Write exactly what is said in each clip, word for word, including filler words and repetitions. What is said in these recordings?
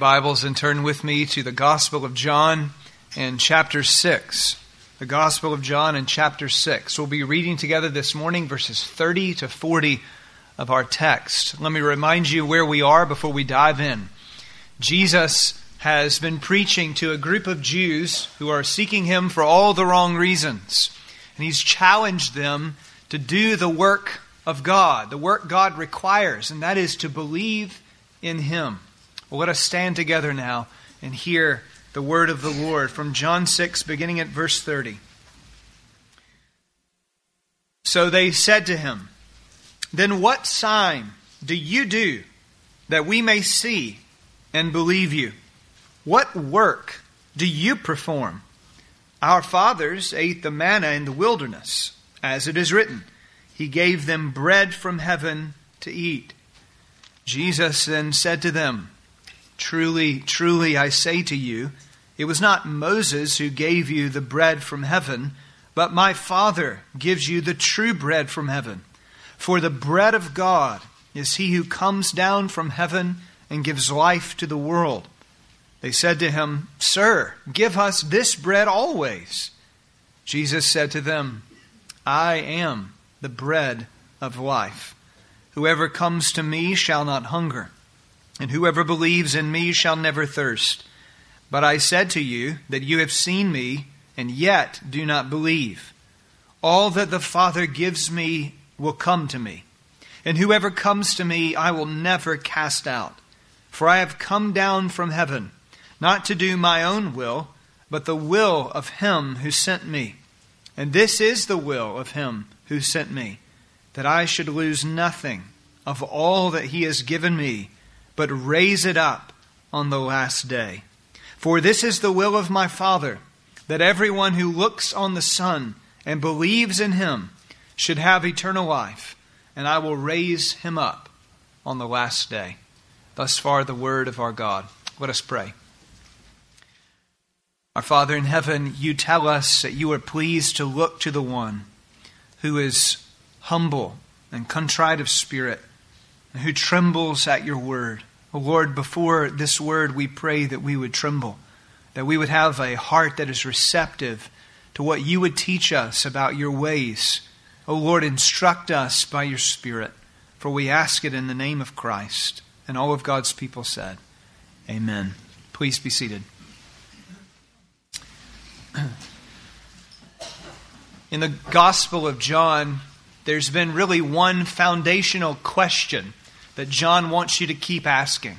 Bibles and turn with me to the Gospel of John and chapter six. The Gospel of John and chapter six. We'll be reading together this morning verses thirty to forty of our text. Let me remind you where we are before we dive in. Jesus has been preaching to a group of Jews who are seeking Him for all the wrong reasons. And He's challenged them to do the work of God, the work God requires, and that is to believe in Him. Well, let us stand together now and hear the word of the Lord from John six, beginning at verse thirty. So they said to Him, "Then what sign do you do that we may see and believe you? What work do you perform? Our fathers ate the manna in the wilderness, as it is written, He gave them bread from heaven to eat." Jesus then said to them, "Truly, truly, I say to you, it was not Moses who gave you the bread from heaven, but my Father gives you the true bread from heaven. For the bread of God is He who comes down from heaven and gives life to the world." They said to Him, "Sir, give us this bread always." Jesus said to them, "I am the bread of life. Whoever comes to me shall not hunger, and whoever believes in me shall never thirst. But I said to you that you have seen me, and yet do not believe. All that the Father gives me will come to me, and whoever comes to me I will never cast out. For I have come down from heaven, not to do my own will, but the will of Him who sent me. And this is the will of Him who sent me, that I should lose nothing of all that He has given me, but raise it up on the last day. For this is the will of my Father, that everyone who looks on the Son and believes in Him should have eternal life, and I will raise him up on the last day." Thus far the word of our God. Let us pray. Our Father in heaven, You tell us that You are pleased to look to the one who is humble and contrite of spirit, and who trembles at Your word. O Lord, before this word we pray that we would tremble, that we would have a heart that is receptive to what You would teach us about Your ways. O Lord, instruct us by Your Spirit, for we ask it in the name of Christ. And all of God's people said, Amen. Please be seated. In the Gospel of John, there's been really one foundational question that John wants you to keep asking.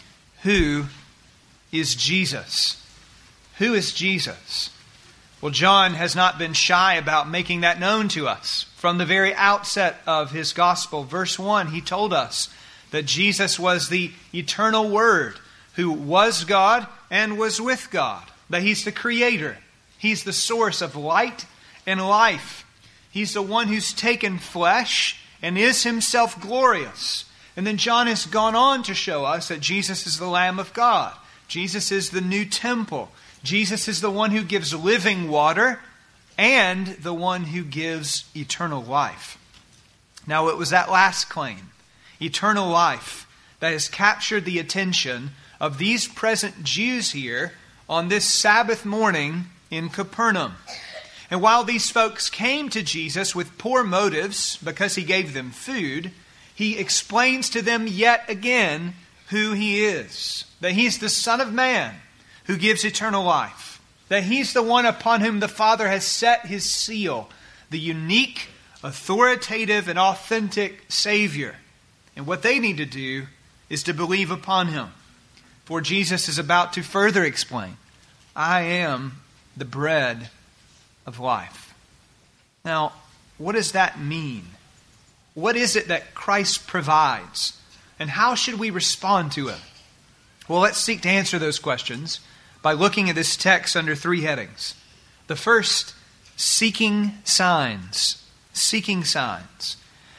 Who is Jesus? Who is Jesus? Well, John has not been shy about making that known to us. From the very outset of his Gospel, verse one, he told us that Jesus was the eternal Word who was God and was with God. That He's the Creator. He's the source of light and life. He's the one who's taken flesh and is Himself glorious. And then John has gone on to show us that Jesus is the Lamb of God. Jesus is the new temple. Jesus is the one who gives living water and the one who gives eternal life. Now it was that last claim, eternal life, that has captured the attention of these present Jews here on this Sabbath morning in Capernaum. And while these folks came to Jesus with poor motives because He gave them food, He explains to them yet again who He is. That He's the Son of Man who gives eternal life. That He's the one upon whom the Father has set His seal. The unique, authoritative, and authentic Savior. And what they need to do is to believe upon Him. For Jesus is about to further explain, "I am the bread of life." Now, what does that mean? What is it that Christ provides? And how should we respond to it? Well, let's seek to answer those questions by looking at this text under three headings. The first, seeking signs. Seeking signs.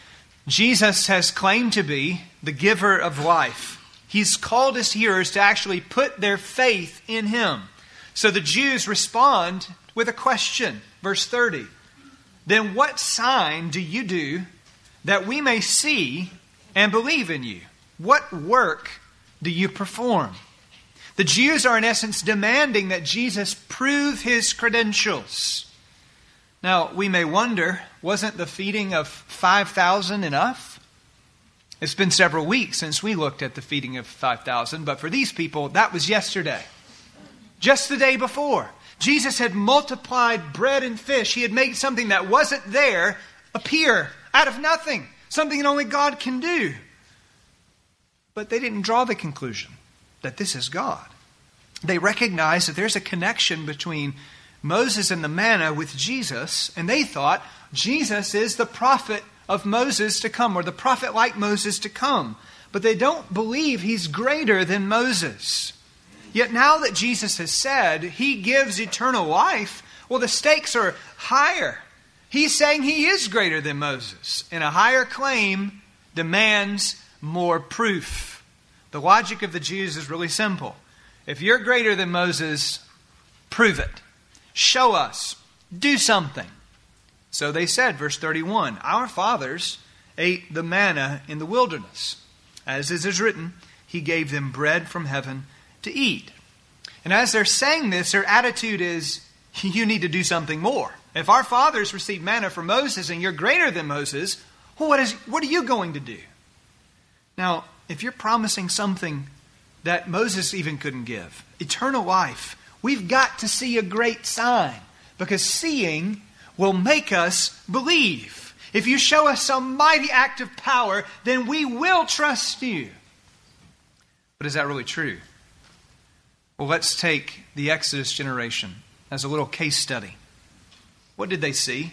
Jesus has claimed to be the giver of life. He's called His hearers to actually put their faith in Him. So the Jews respond with a question. Verse thirty. "Then what sign do you do that we may see and believe in you? What work do you perform?" The Jews are in essence demanding that Jesus prove his credentials. Now, we may wonder, wasn't the feeding of five thousand enough? It's been several weeks since we looked at the feeding of five thousand, but for these people, that was yesterday. Just the day before. Jesus had multiplied bread and fish. He had made something that wasn't there appear out of nothing. Something that only God can do. But they didn't draw the conclusion that this is God. They recognized that there's a connection between Moses and the manna with Jesus, and they thought Jesus is the prophet of Moses to come, or the prophet like Moses to come. But they don't believe he's greater than Moses. Yet now that Jesus has said he gives eternal life, well, the stakes are higher. He's saying he is greater than Moses, and a higher claim demands more proof. The logic of the Jews is really simple. If you're greater than Moses, prove it. Show us. Do something. So they said, verse thirty-one, our fathers ate the manna in the wilderness. As it is written, he gave them bread from heaven to eat. And as they're saying this, their attitude is, you need to do something more. If our fathers received manna from Moses and you're greater than Moses, well, what is, what are you going to do? Now, if you're promising something that Moses even couldn't give, eternal life, we've got to see a great sign, because seeing will make us believe. If you show us some mighty act of power, then we will trust you. But is that really true? Well, let's take the Exodus generation as a little case study. What did they see?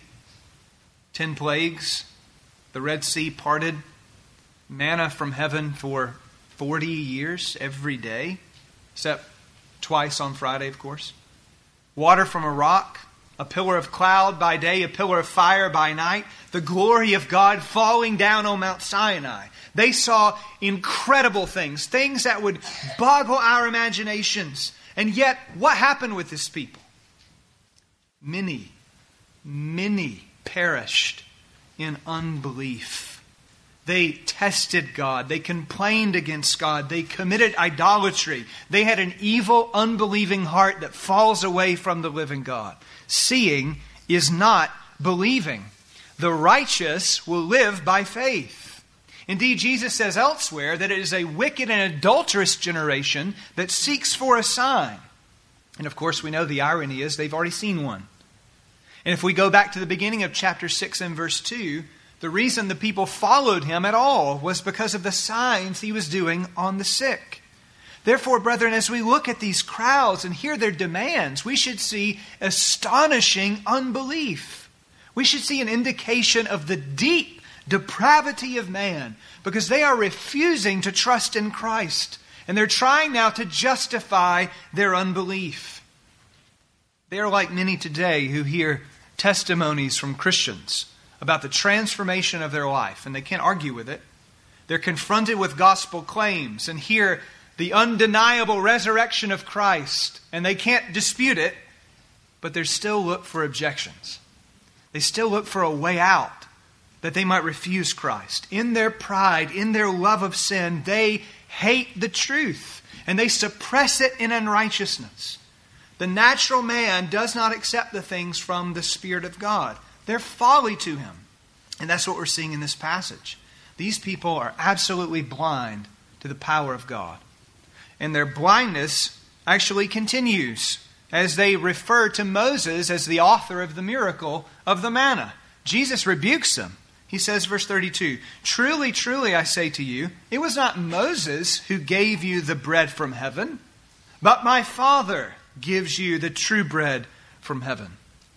Ten plagues, the Red Sea parted, manna from heaven for forty years every day, except twice on Friday, of course. Water from a rock, a pillar of cloud by day, a pillar of fire by night, the glory of God falling down on Mount Sinai. They saw incredible things, things that would boggle our imaginations. And yet, what happened with this people? Many, many perished in unbelief. They tested God. They complained against God. They committed idolatry. They had an evil, unbelieving heart that falls away from the living God. Seeing is not believing. The righteous will live by faith. Indeed, Jesus says elsewhere that it is a wicked and adulterous generation that seeks for a sign. And of course, we know the irony is they've already seen one. And if we go back to the beginning of chapter six and verse two, the reason the people followed him at all was because of the signs he was doing on the sick. Therefore, brethren, as we look at these crowds and hear their demands, we should see astonishing unbelief. We should see an indication of the deep depravity of man, because they are refusing to trust in Christ, and they're trying now to justify their unbelief. They are like many today who hear testimonies from Christians about the transformation of their life, and they can't argue with it. They're confronted with gospel claims and hear the undeniable resurrection of Christ, and they can't dispute it, but they still look for objections. They still look for a way out, that they might refuse Christ. In their pride, in their love of sin, they hate the truth, and they suppress it in unrighteousness. The natural man does not accept the things from the Spirit of God. They're folly to him. And that's what we're seeing in this passage. These people are absolutely blind to the power of God. And their blindness actually continues as they refer to Moses as the author of the miracle of the manna. Jesus rebukes them. He says, verse thirty-two, truly, truly, I say to you, it was not Moses who gave you the bread from heaven, but my Father gives you the true bread from heaven.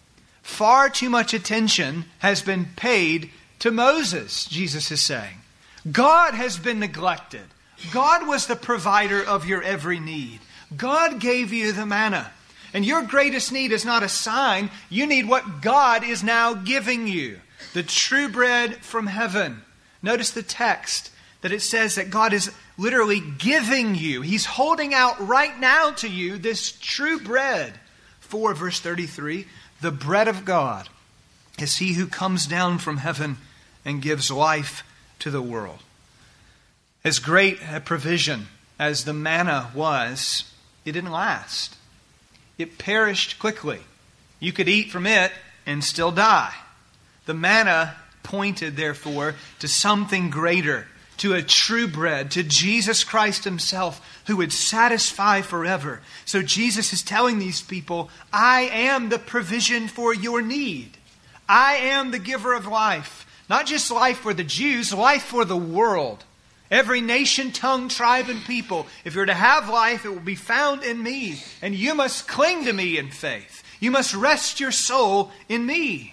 Far too much attention has been paid to Moses, Jesus is saying. God has been neglected. God was the provider of your every need. God gave you the manna. And your greatest need is not a sign. You need what God is now giving you. The true bread from heaven. Notice the text that it says that God is literally giving you. He's holding out right now to you this true bread. For, verse thirty-three, the bread of God is he who comes down from heaven and gives life to the world. As great a provision as the manna was, it didn't last. It perished quickly. You could eat from it and still die. The manna pointed, therefore, to something greater, to a true bread, to Jesus Christ himself, who would satisfy forever. So Jesus is telling these people, I am the provision for your need. I am the giver of life. Not just life for the Jews, life for the world. Every nation, tongue, tribe, and people. If you're to have life, it will be found in me. And you must cling to me in faith. You must rest your soul in me.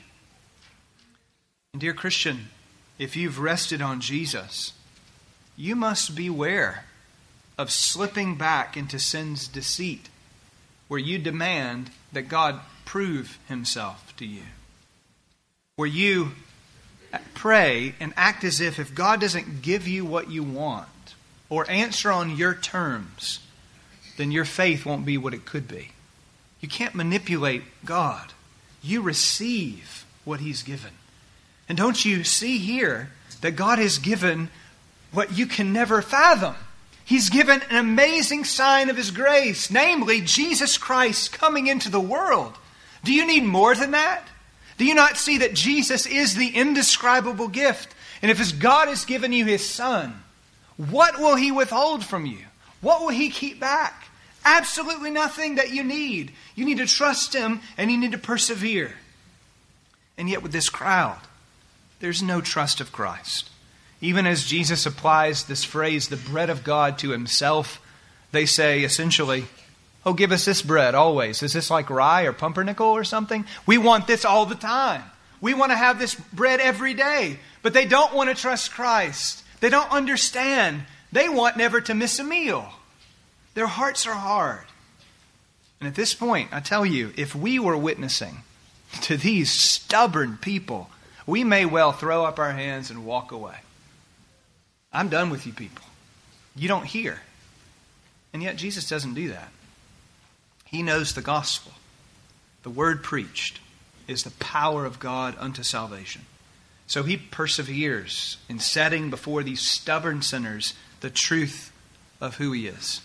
And dear Christian, if you've rested on Jesus, you must beware of slipping back into sin's deceit, where you demand that God prove himself to you. Where you pray and act as if if God doesn't give you what you want or answer on your terms, then your faith won't be what it could be. You can't manipulate God. You receive what he's given. And don't you see here that God has given what you can never fathom? He's given an amazing sign of his grace, namely Jesus Christ coming into the world. Do you need more than that? Do you not see that Jesus is the indescribable gift? And if his God has given you his Son, what will he withhold from you? What will he keep back? Absolutely nothing that you need. You need to trust him and you need to persevere. And yet with this crowd, there's no trust of Christ. Even as Jesus applies this phrase, the bread of God, to himself, they say essentially, oh, give us this bread always. Is this like rye or pumpernickel or something? We want this all the time. We want to have this bread every day. But they don't want to trust Christ. They don't understand. They want never to miss a meal. Their hearts are hard. And at this point, I tell you, if we were witnessing to these stubborn people, we may well throw up our hands and walk away. I'm done with you people. You don't hear. And yet Jesus doesn't do that. He knows the gospel. The word preached is the power of God unto salvation. So he perseveres in setting before these stubborn sinners the truth of who he is.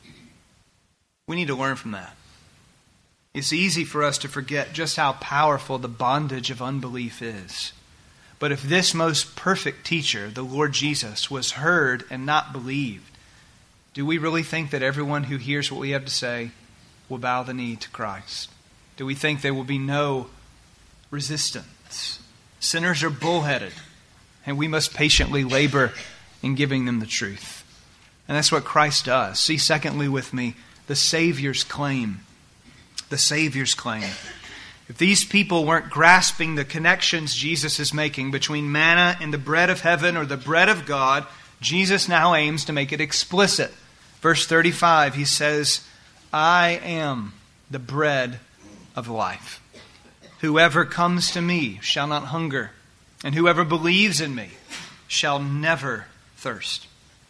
We need to learn from that. It's easy for us to forget just how powerful the bondage of unbelief is. But if this most perfect teacher, the Lord Jesus, was heard and not believed, do we really think that everyone who hears what we have to say will bow the knee to Christ? Do we think there will be no resistance? Sinners are bullheaded, and we must patiently labor in giving them the truth. And that's what Christ does. See, secondly with me, the Savior's claim. The Savior's claim. If these people weren't grasping the connections Jesus is making between manna and the bread of heaven or the bread of God, Jesus now aims to make it explicit. Verse thirty-five, he says, I am the bread of life. Whoever comes to me shall not hunger, and whoever believes in me shall never thirst.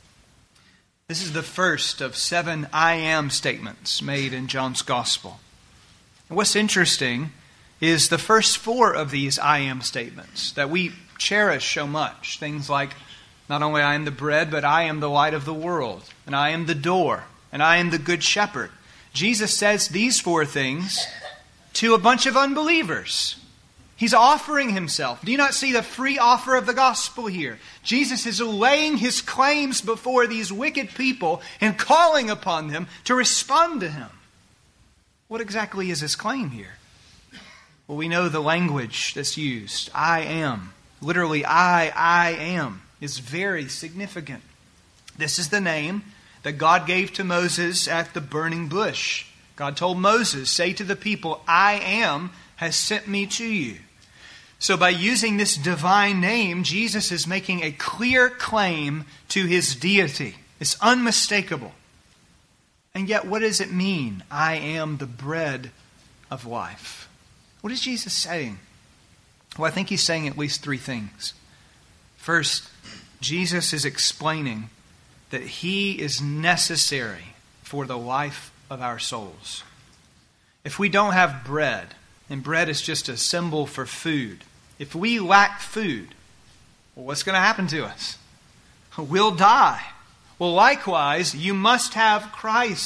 This is the first of seven I am statements made in John's Gospel. And what's interesting is the first four of these I am statements that we cherish so much. Things like, not only I am the bread, but I am the light of the world, and I am the door, and I am the good shepherd. Jesus says these four things to a bunch of unbelievers. He's offering himself. Do you not see the free offer of the gospel here? Jesus is laying his claims before these wicked people and calling upon them to respond to him. What exactly is his claim here? Well, we know the language that's used. I am. Literally, I, I am is very significant. This is the name that God gave to Moses at the burning bush. God told Moses, say to the people, I am has sent me to you. So by using this divine name, Jesus is making a clear claim to his deity. It's unmistakable. And yet, what does it mean? I am the bread of life. What is Jesus saying? Well, I think he's saying at least three things. First, Jesus is explaining that he is necessary for the life of our souls. If we don't have bread, and bread is just a symbol for food, if we lack food, well, what's going to happen to us? We'll die. Well, likewise, you must have Christ,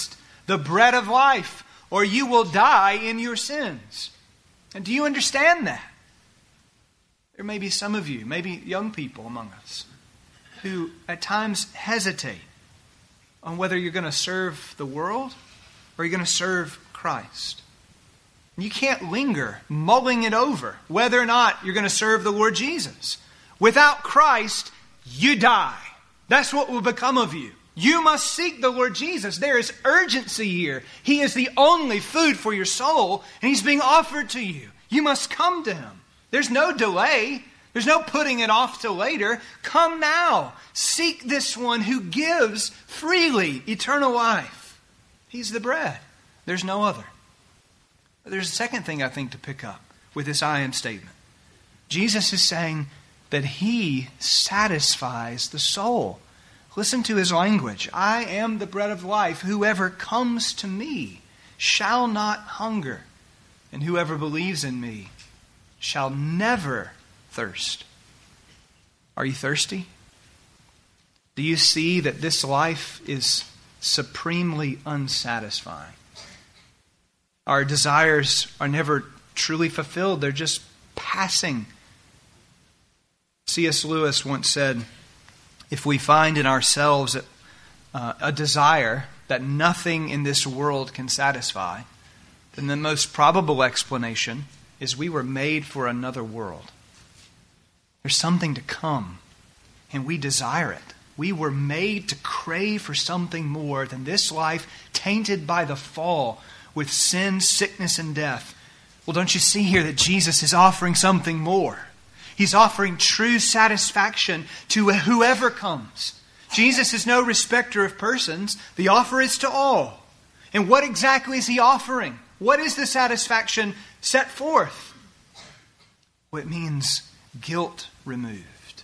the bread of life, or you will die in your sins. And do you understand that? There may be some of you, maybe young people among us, who at times hesitate on whether you're going to serve the world or you're going to serve Christ. You can't linger mulling it over whether or not you're going to serve the Lord Jesus. Without Christ, you die. That's what will become of you. You must seek the Lord Jesus. There is urgency here. He is the only food for your soul, and He's being offered to you. You must come to Him. There's no delay. There's no putting it off till later. Come now. Seek this one who gives freely eternal life. He's the bread. There's no other. But there's a second thing I think to pick up with this I am statement. Jesus is saying that He satisfies the soul. Listen to His language. I am the bread of life. Whoever comes to me shall not hunger, and whoever believes in me shall never thirst. Are you thirsty? Do you see that this life is supremely unsatisfying? Our desires are never truly fulfilled. They're just passing. C S Lewis once said, if we find in ourselves uh, a desire that nothing in this world can satisfy, then the most probable explanation is we were made for another world. There's something to come, and we desire it. We were made to crave for something more than this life tainted by the fall with sin, sickness, and death. Well, don't you see here that Jesus is offering something more? He's offering true satisfaction to whoever comes. Jesus is no respecter of persons. The offer is to all. And what exactly is He offering? What is the satisfaction set forth? Well, it means guilt removed,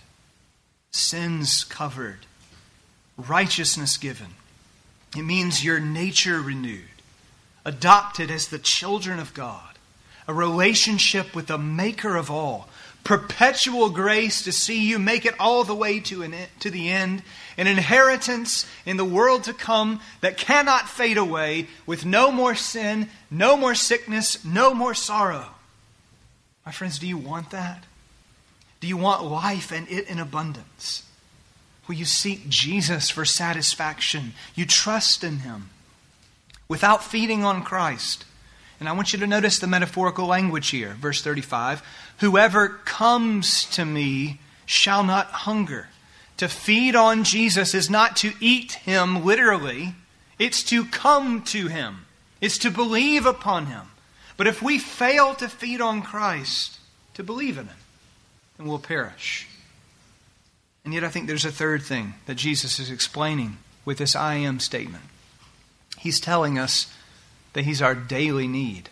sins covered, righteousness given. It means your nature renewed, adopted as the children of God, a relationship with the Maker of all, perpetual grace to see you make it all the way to an to the end, an inheritance in the world to come that cannot fade away, with no more sin, no more sickness, no more sorrow. My friends, do you want that? Do you want life and it in abundance? Will you seek Jesus for satisfaction? You trust in Him without feeding on Christ. And I want you to notice the metaphorical language here. Verse thirty-five, whoever comes to me shall not hunger. To feed on Jesus is not to eat Him literally. It's to come to Him. It's to believe upon Him. But if we fail to feed on Christ, to believe in Him, then we'll perish. And yet I think there's a third thing that Jesus is explaining with this I am statement. He's telling us that He's our daily need.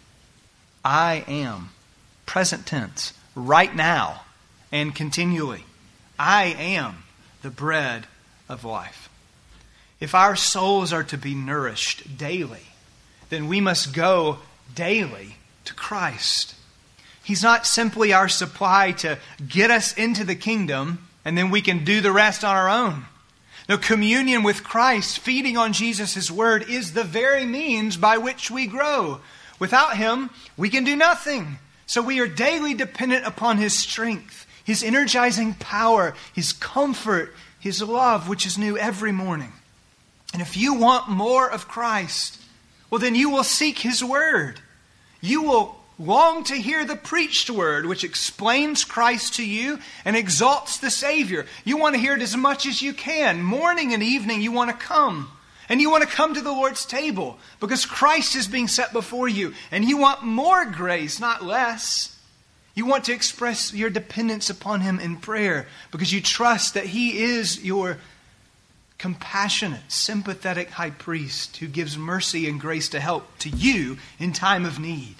I am, present tense, right now and continually. I am the bread of life. If our souls are to be nourished daily, then we must go daily to Christ. He's not simply our supply to get us into the kingdom and then we can do the rest on our own. No, communion with Christ, feeding on Jesus' word, is the very means by which we grow. Without Him, we can do nothing. So we are daily dependent upon His strength, His energizing power, His comfort, His love, which is new every morning. And if you want more of Christ, well, then you will seek His word. You will long to hear the preached word, which explains Christ to you and exalts the Savior. You want to hear it as much as you can. Morning and evening you want to come. And you want to come to the Lord's table because Christ is being set before you. And you want more grace, not less. You want to express your dependence upon Him in prayer because you trust that He is your compassionate, sympathetic high priest who gives mercy and grace to help to you in time of need.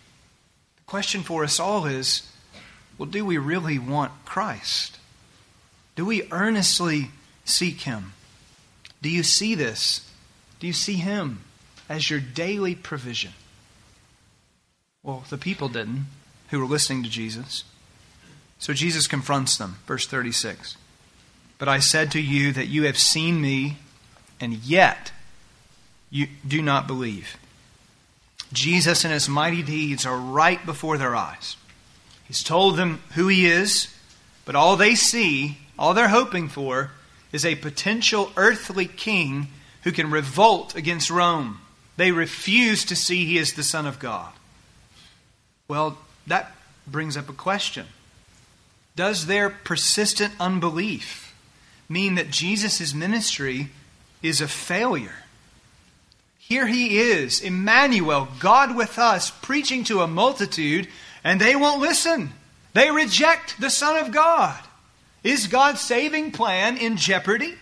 The question for us all is, well, do we really want Christ? Do we earnestly seek Him? Do you see this? Do you see Him as your daily provision? Well, the people didn't, who were listening to Jesus. So Jesus confronts them. Verse thirty-six. But I said to you that you have seen me, and yet you do not believe. Jesus and his mighty deeds are right before their eyes. He's told them who he is, but all they see, all they're hoping for, is a potential earthly king who can revolt against Rome. They refuse to see he is the Son of God. Well, that brings up a question. Does their persistent unbelief mean that Jesus' ministry is a failure? Here he is, Emmanuel, God with us, preaching to a multitude, and they won't listen. They reject the Son of God. Is God's saving plan in jeopardy?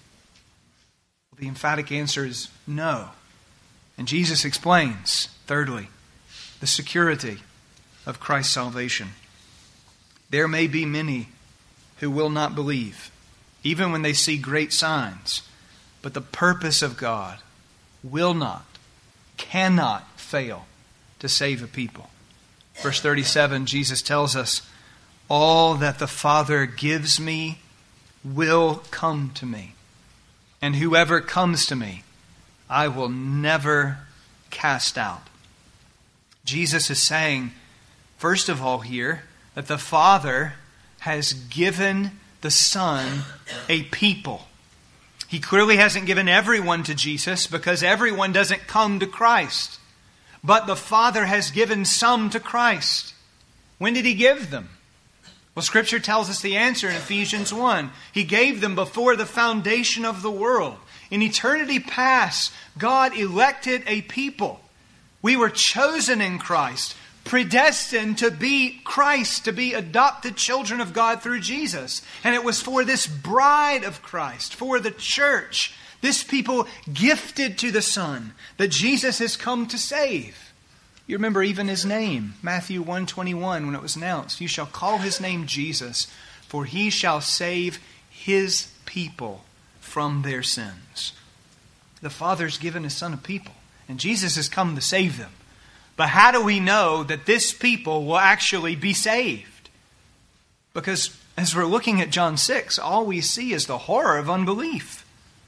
The emphatic answer is no. And Jesus explains, thirdly, the security of Christ's salvation. There may be many who will not believe, even when they see great signs, but the purpose of God will not, cannot fail to save a people. Verse thirty-seven, Jesus tells us, all that the Father gives me will come to me. And whoever comes to me, I will never cast out. Jesus is saying, first of all here, that the Father has given the Son a people. He clearly hasn't given everyone to Jesus because everyone doesn't come to Christ. But the Father has given some to Christ. When did he give them? Well, Scripture tells us the answer in Ephesians one. He gave them before the foundation of the world. In eternity past, God elected a people. We were chosen in Christ, predestined to be Christ, to be adopted children of God through Jesus. And it was for this bride of Christ, for the church, this people gifted to the Son, that Jesus has come to save. You remember even his name, Matthew one twenty-one, when it was announced, you shall call his name Jesus, for he shall save his people from their sins. The Father's given his Son a people, and Jesus has come to save them. But how do we know that this people will actually be saved? Because as we're looking at John six, all we see is the horror of unbelief.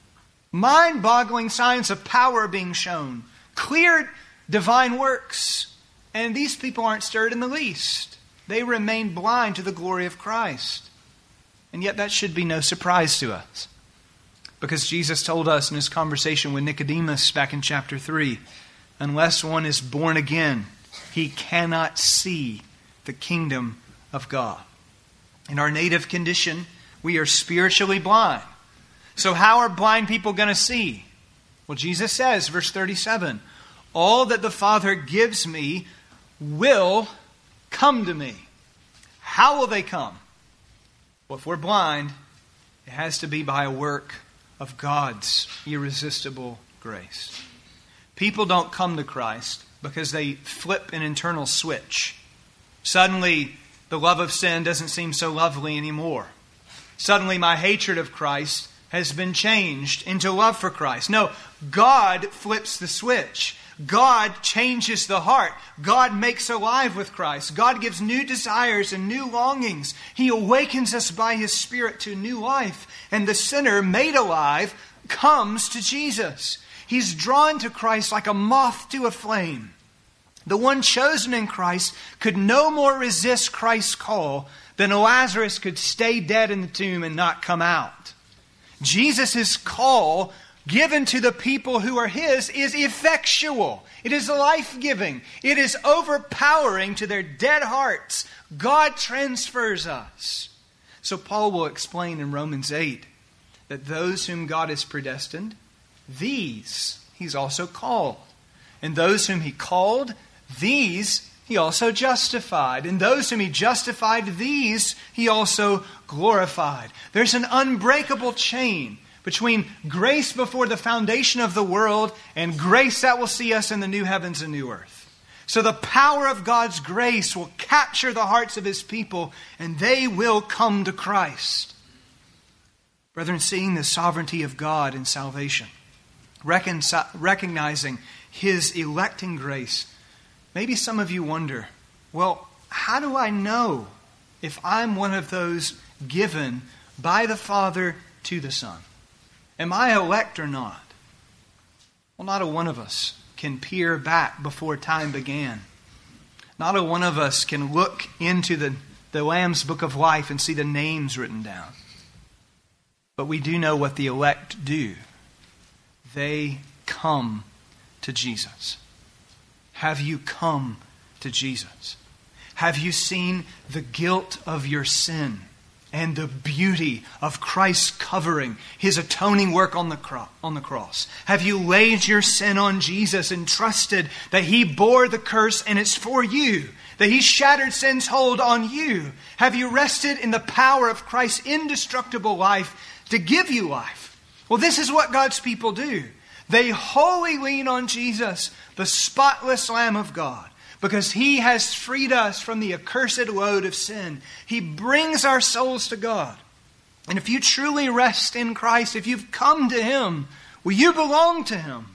Mind-boggling signs of power being shown. Clear divine works. And these people aren't stirred in the least. They remain blind to the glory of Christ. And yet that should be no surprise to us. Because Jesus told us in his conversation with Nicodemus back in chapter three, unless one is born again, he cannot see the kingdom of God. In our native condition, we are spiritually blind. So how are blind people going to see? Well, Jesus says, verse thirty-seven, all that the Father gives me will come to me. How will they come? Well, if we're blind, it has to be by a work of God's irresistible grace. People don't come to Christ because they flip an internal switch. Suddenly, the love of sin doesn't seem so lovely anymore. Suddenly, my hatred of Christ has been changed into love for Christ. No, God flips the switch. God changes the heart. God makes alive with Christ. God gives new desires and new longings. He awakens us by his Spirit to new life. And the sinner made alive comes to Jesus. He's drawn to Christ like a moth to a flame. The one chosen in Christ could no more resist Christ's call than Lazarus could stay dead in the tomb and not come out. Jesus' call given to the people who are his is effectual. It is life-giving. It is overpowering to their dead hearts. God transfers us. So Paul will explain in Romans eight that those whom God has predestined, these he's also called. And those whom he called, these he also justified. And those whom he justified, these he also glorified. There's an unbreakable chain between grace before the foundation of the world and grace that will see us in the new heavens and new earth. So the power of God's grace will capture the hearts of his people and they will come to Christ. Brethren, seeing the sovereignty of God in salvation, reconcil- recognizing his electing grace, maybe some of you wonder, well, how do I know if I'm one of those given by the Father to the Son? Am I elect or not? Well, not a one of us can peer back before time began. Not a one of us can look into the, the Lamb's book of life and see the names written down. But we do know what the elect do. They come to Jesus. Have you come to Jesus? Have you seen the guilt of your sin and the beauty of Christ's covering, His atoning work on the, cro- on the cross? Have you laid your sin on Jesus and trusted that He bore the curse and it's for you? That He shattered sin's hold on you? Have you rested in the power of Christ's indestructible life to give you life? Well, this is what God's people do. They wholly lean on Jesus, the spotless Lamb of God, because He has freed us from the accursed load of sin. He brings our souls to God. And if you truly rest in Christ, if you've come to Him, well, you belong to Him.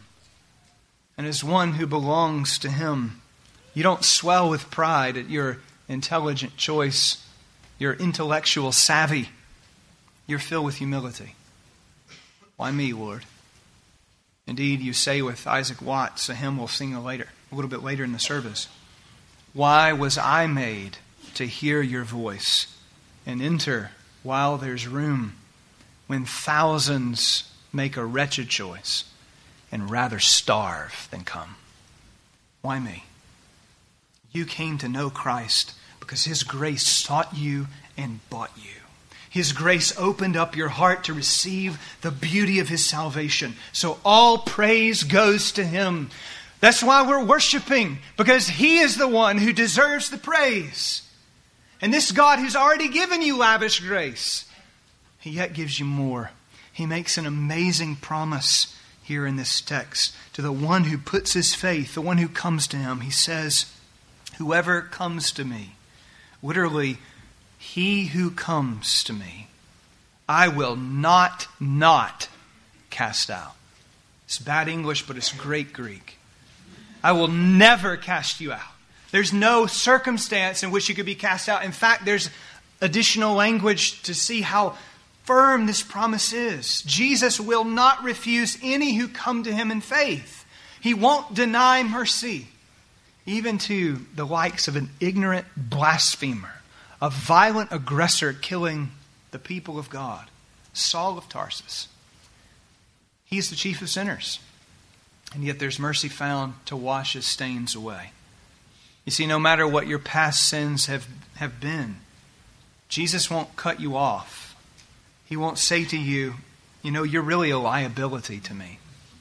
And as one who belongs to Him, you don't swell with pride at your intelligent choice, your intellectual savvy. You're filled with humility. Why me, Lord? Indeed, you say with Isaac Watts, a hymn we'll sing later, a little bit later in the service, why was I made to hear your voice and enter while there's room, when thousands make a wretched choice and rather starve than come? Why me? You came to know Christ because His grace sought you and bought you. His grace opened up your heart to receive the beauty of His salvation. So all praise goes to Him. That's why we're worshiping, because He is the one who deserves the praise. And this God who's already given you lavish grace, He yet gives you more. He makes an amazing promise here in this text to the one who puts his faith, the one who comes to Him. He says, whoever comes to me, literally, he who comes to me, I will not, not cast out. It's bad English, but it's great Greek. I will never cast you out. There's no circumstance in which you could be cast out. In fact, there's additional language to see how firm this promise is. Jesus will not refuse any who come to Him in faith. He won't deny mercy, even to the likes of an ignorant blasphemer, a violent aggressor killing the people of God, Saul of Tarsus. He is the chief of sinners. And yet there's mercy found to wash his stains away. You see, no matter what your past sins have, have been, Jesus won't cut you off. He won't say to you, you know, you're really a liability to me.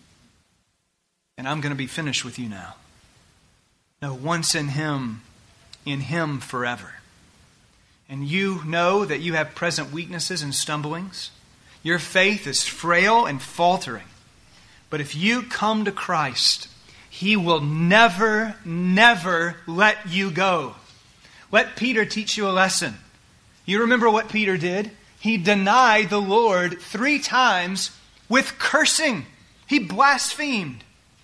And I'm going to be finished with you now. No, once in Him, in Him forever. And you know that you have present weaknesses and stumblings. Your faith is frail and faltering. But if you come to Christ, He will never, never let you go. Let Peter teach you a lesson. You remember what Peter did? He denied the Lord three times with cursing. He blasphemed.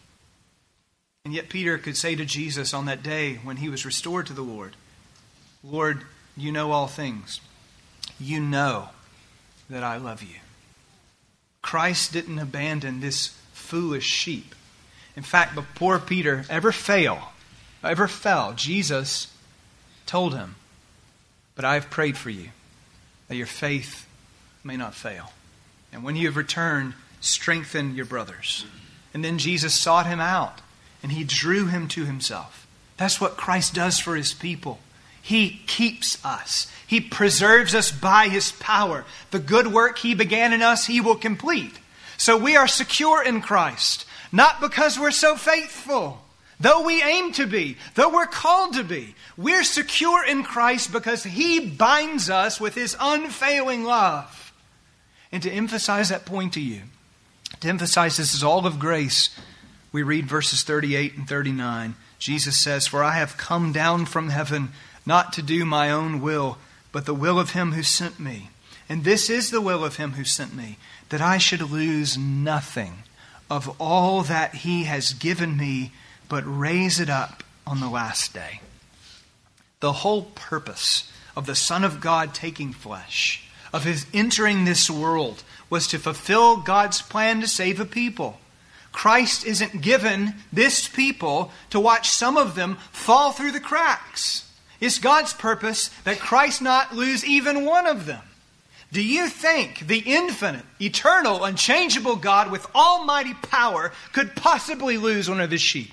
And yet Peter could say to Jesus on that day when he was restored to the Lord, Lord, you know all things. You know that I love you. Christ didn't abandon this foolish sheep. In fact, before Peter ever fail, ever fell, Jesus told him, but I have prayed for you, that your faith may not fail. And when you have returned, strengthen your brothers. And then Jesus sought him out, and He drew him to Himself. That's what Christ does for His people. He keeps us. He preserves us by His power. The good work He began in us, He will complete. So we are secure in Christ, not because we're so faithful, though we aim to be, though we're called to be. We're secure in Christ because He binds us with His unfailing love. And to emphasize that point to you, to emphasize this is all of grace, we read verses thirty-eight and thirty-nine. Jesus says, for I have come down from heaven not to do my own will, but the will of Him who sent me. And this is the will of Him who sent me, that I should lose nothing of all that He has given me, but raise it up on the last day. The whole purpose of the Son of God taking flesh, of His entering this world, was to fulfill God's plan to save a people. Christ isn't given this people to watch some of them fall through the cracks. It's God's purpose that Christ not lose even one of them. Do you think the infinite, eternal, unchangeable God with almighty power could possibly lose one of his sheep?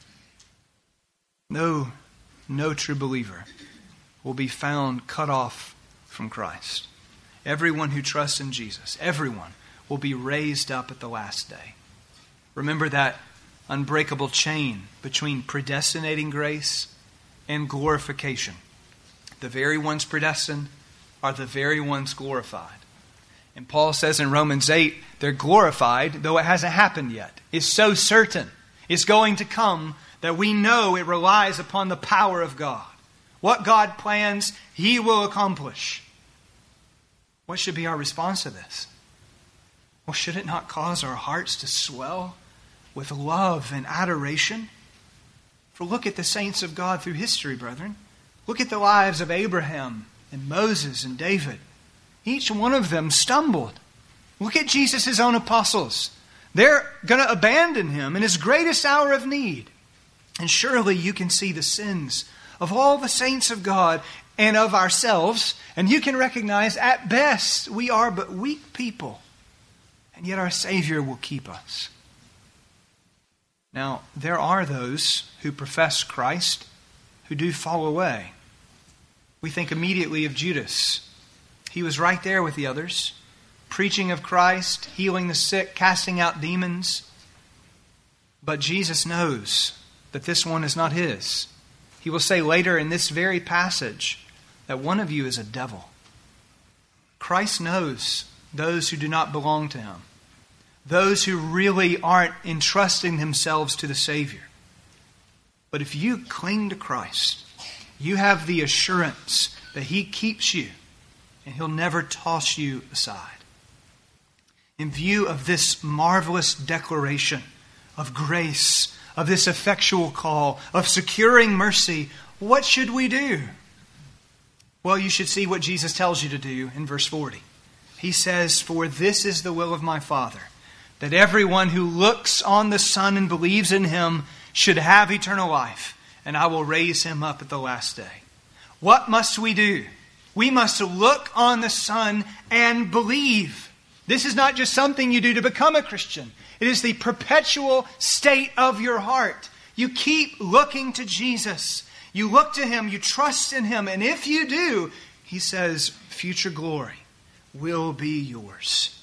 No, no true believer will be found cut off from Christ. Everyone who trusts in Jesus, everyone will be raised up at the last day. Remember that unbreakable chain between predestinating grace and glorification. The very ones predestined are the very ones glorified. And Paul says in Romans eight, they're glorified, though it hasn't happened yet. It's so certain. It's going to come that we know it relies upon the power of God. What God plans, He will accomplish. What should be our response to this? Well, should it not cause our hearts to swell with love and adoration? For look at the saints of God through history, brethren. Look at the lives of Abraham and Moses and David. Each one of them stumbled. Look at Jesus' own apostles. They're going to abandon Him in His greatest hour of need. And surely you can see the sins of all the saints of God and of ourselves, and you can recognize at best we are but weak people, and yet our Savior will keep us. Now, there are those who profess Christ who do fall away. We think immediately of Judas. He was right there with the others, preaching of Christ, healing the sick, casting out demons. But Jesus knows that this one is not his. He will say later in this very passage that one of you is a devil. Christ knows those who do not belong to Him, those who really aren't entrusting themselves to the Savior. But if you cling to Christ, you have the assurance that He keeps you and He'll never toss you aside. In view of this marvelous declaration of grace, of this effectual call, of securing mercy, what should we do? Well, you should see what Jesus tells you to do in verse forty. He says, "For this is the will of my Father, that everyone who looks on the Son and believes in Him should have eternal life, and I will raise him up at the last day." What must we do? We must look on the Son and believe. This is not just something you do to become a Christian. It is the perpetual state of your heart. You keep looking to Jesus. You look to Him. You trust in Him. And if you do, He says, future glory will be yours.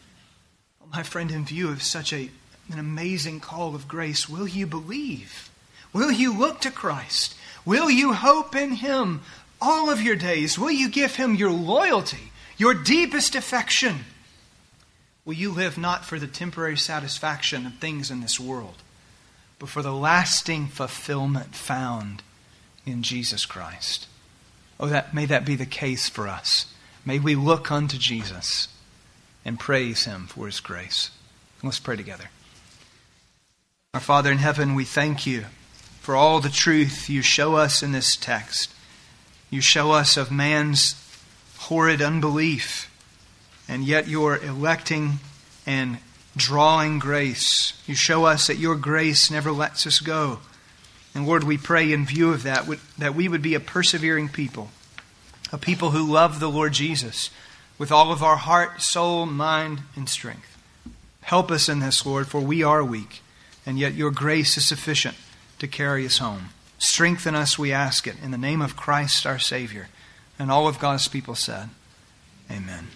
My friend, in view of such a, an amazing call of grace, will you believe? Will you look to Christ? Will you hope in Him all of your days? Will you give Him your loyalty, your deepest affection? Will you live not for the temporary satisfaction of things in this world, but for the lasting fulfillment found in Jesus Christ? Oh, that may that be the case for us. May we look unto Jesus and praise Him for His grace. Let's pray together. Our Father in heaven, we thank You for all the truth You show us in this text. You show us of man's horrid unbelief, and yet Your electing and drawing grace. You show us that Your grace never lets us go. And Lord, we pray in view of that, that we would be a persevering people, a people who love the Lord Jesus with all of our heart, soul, mind, and strength. Help us in this, Lord, for we are weak, and yet Your grace is sufficient to carry us home. Strengthen us, we ask it, in the name of Christ our Savior. And all of God's people said,